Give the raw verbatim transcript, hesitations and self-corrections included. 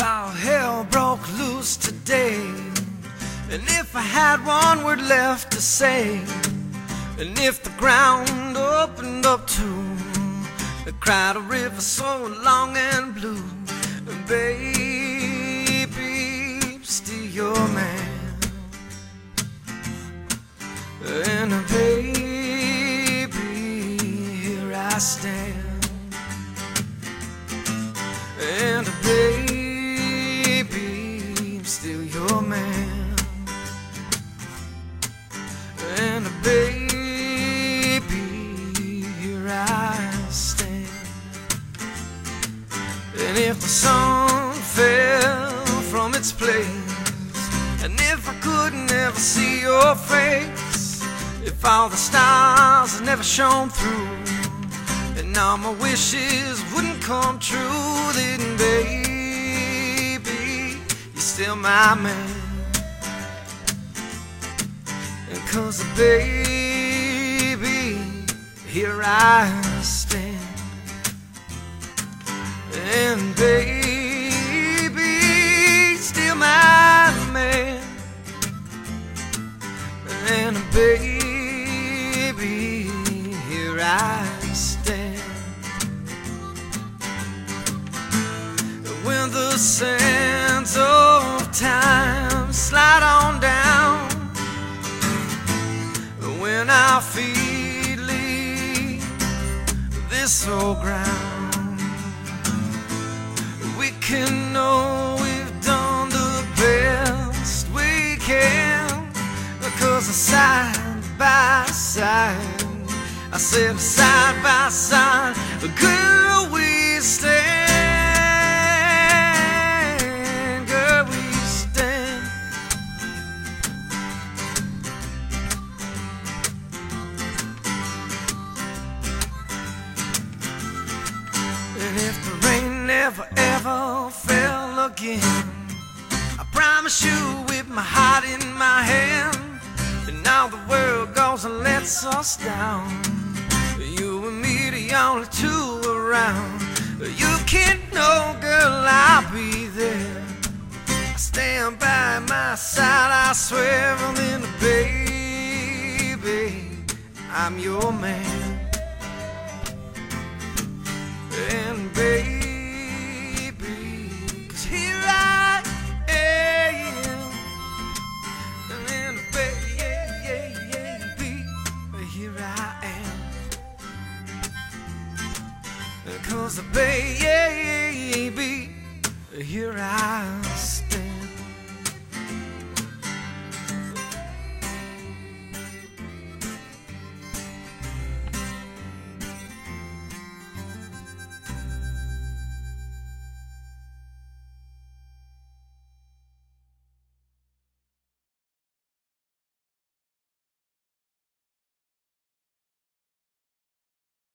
How hell broke loose today, and if I had one word left to say, and if the ground opened up to cried a river so long and blue, and baby, still your man, and uh, baby, here I stand, and uh, baby, I'm still your man, and uh, baby, here I stand. And if the sun fell from its place, and if I could never see your face, if all the stars had never shone through, and all my wishes wouldn't come true, then baby, you're still my man. And 'cause baby, here I stand. And baby, still my man. And baby, here I stand. When the sands of time slide on down, when our feet leave this old ground, we can know we've done the best we can, because side by side, I said side by side, girl, we stand, girl, we stand. And if the rain never ever fell again, I promise you with my heart in my hand, and now the world goes and lets us down, you and me the only two around. You can't know, girl, I'll be there, I stand by my side, I swear. And then baby, I'm your man. And baby, 'cause here I am. And then baby, here I am. 'Cause baby, here I am.